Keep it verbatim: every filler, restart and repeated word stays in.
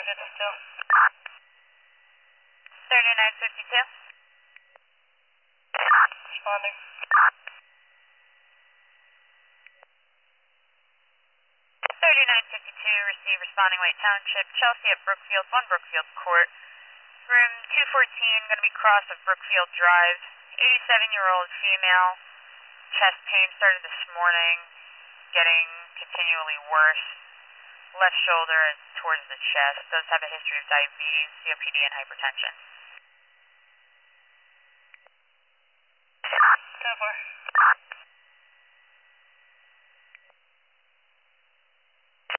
fifty-two. thirty-nine fifty-two. Responding. thirty-nine fifty-two, receive responding White Township, Chelsea at Brookfield, one Brookfield Court. Room two fourteen, going to be cross of Brookfield Drive. eighty-seven-year-old female, chest pain started this morning, getting continually worse. Left shoulder and towards the chest, does have a history of diabetes, C O P D, and hypertension. ten four.